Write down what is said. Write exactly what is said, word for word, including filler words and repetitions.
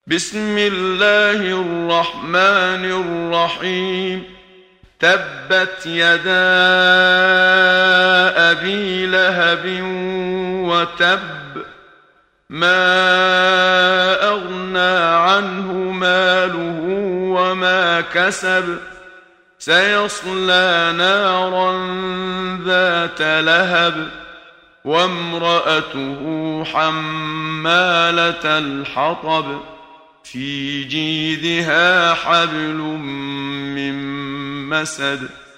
بسم الله الرحمن الرحيم. تبت يدا أبي لهب وتب، ما أغنى عنه ماله وما كسب، سيصلى نارا ذات لهب، وامرأته حمالة الحطب، في جيدها حبل من مسد.